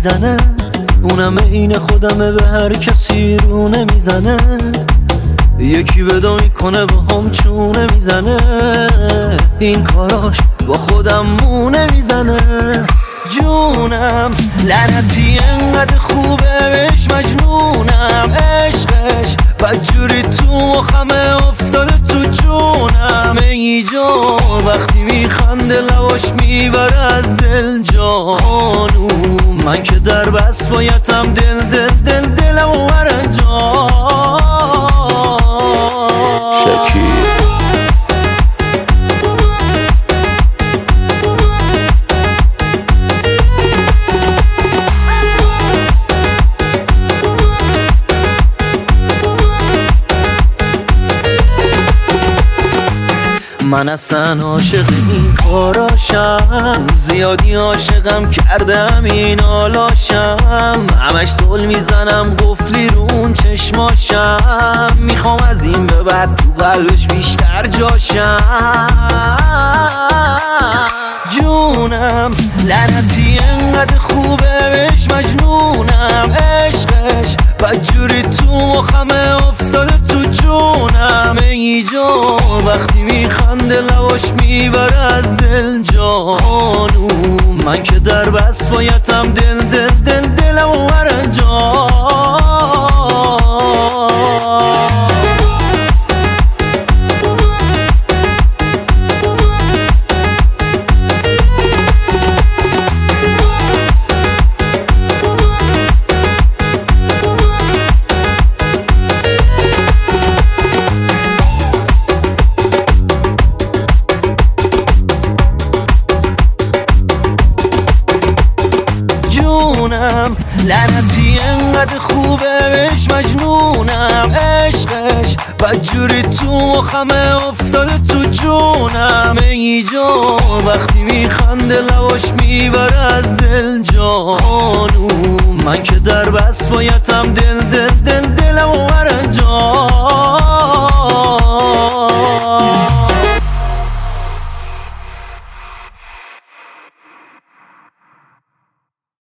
میزنه، اونم عین خودمه به هر کسی رو نمیزنه. یکی ودا میکنه با هم چونه میزنه، این کاراش با خودم مونه میزنه. جونم لعنتی انقدر خوبه بهش مجنونم، عشقش بدجوری تو مخمه افتاده تو جونم. ای جان وقتی میخنده لواش میبره از دل جا. خانوم من که در بس بایدم دلم وره جا. من اصلا عاشق این کاراشم، زیادی عاشقم کردم این آلاشم. همش زل میزنم قفلی رو اون چشماشم، میخوام از این به بعد تو قلبش بیشتر جاشم. جونم لعنتی انقدر خوبه بهش مجنونم، عشقش بدجوری تو مخمه افتاده تو جونم. ای جان وقتی میخنده لواش میبره از دل جا. خانوم من که در بس بایدم دلم وره جا. لعنتی انقدر خوبه بهش مجنونم، عشقش بدجوری تو مخمه افتاده تو جونم. ای جان وقتی میخنده لواش میبره از دل جا. خانوم من که در بس بایدم دلم وره جا.